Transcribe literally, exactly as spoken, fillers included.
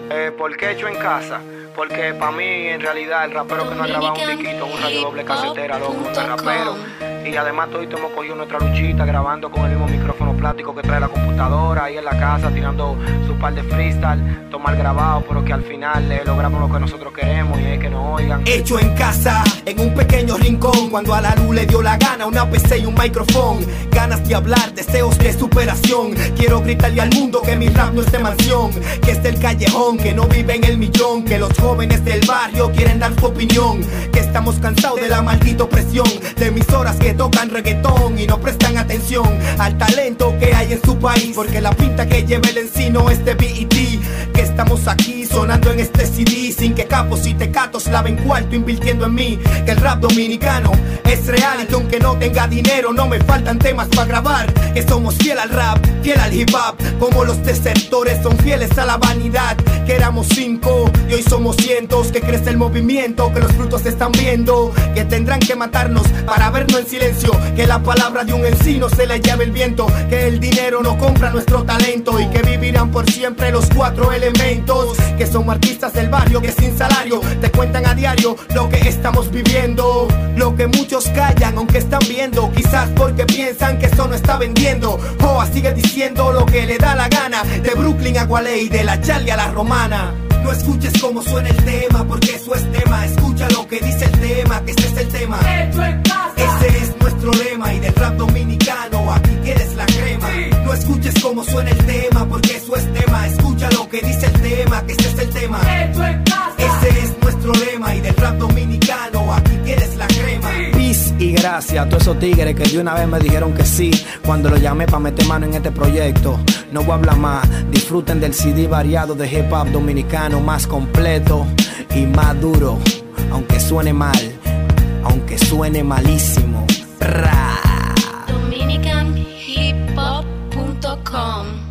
Eh, ¿Por qué hecho en casa? Porque para mí, en realidad, el rapero que no ha grabado un disquito en un radio doble casetera, loco, un rapero. Y además todos hemos cogido nuestra luchita grabando con el mismo micrófono plástico que trae la computadora, ahí en la casa tirando su par de freestyle, tomar grabado, pero que al final eh, logramos lo que nosotros queremos y es que nos oigan. Hecho en casa, en un pequeño rincón, cuando a la luz le dio la gana, una P C y un micrófono. Ganas de hablar, deseos de superación. Quiero gritarle al mundo que mi rap no es de mansión, que es del callejón, que no vive en el millón, que los jóvenes del barrio quieren dar su opinión, que estamos cansados de la maldita opresión de emisoras que tocan reggaetón y no prestan atención al talento que hay en su país, porque la pinta que lleva el encino es de B E T, que estamos aquí sonando en este C D sin que capos y tecatos laven cuarto invirtiendo en mí, que el rap dominicano es real y que aunque no tenga dinero no me faltan temas para grabar, que somos fiel al rap, fiel al hip hop, como los desertores son fieles a la vanidad, que éramos cinco y hoy somos cientos, que crece el movimiento, que los frutos se están viendo, que tendrán que matarnos para vernos en silencio, que la palabra de un encino se le lleve el viento, que el dinero no compra nuestro talento y que vivirán por siempre los cuatro elementos, que somos artistas del barrio que sin salario te cuentan a diario lo que estamos viviendo, lo que muchos callan aunque están viendo, quizás porque piensan que eso no está vendiendo. Joa sigue diciendo lo que le da la gana, de Brooklyn a Gualey, de la Charlie a la Romana. No escuches cómo suena el tema, porque eso es tema. Escucha lo que dice el tema, que ese es el tema. Ese es nuestro lema, y del rap dominicano aquí quieres la crema. No escuches cómo suena el tema, porque eso es tema. Escucha lo que dice el tema, que ese es el tema. Ese es nuestro lema, y del rap dominicano aquí quieres la crema. Peace y gracias a todos esos tigres que de una vez me dijeron que sí cuando lo llamé para meter mano en este proyecto. No voy a hablar más, disfruten del C D variado de hip hop dominicano, más completo y más duro, aunque suene mal, aunque suene malísimo. Ra. dominican hip hop punto com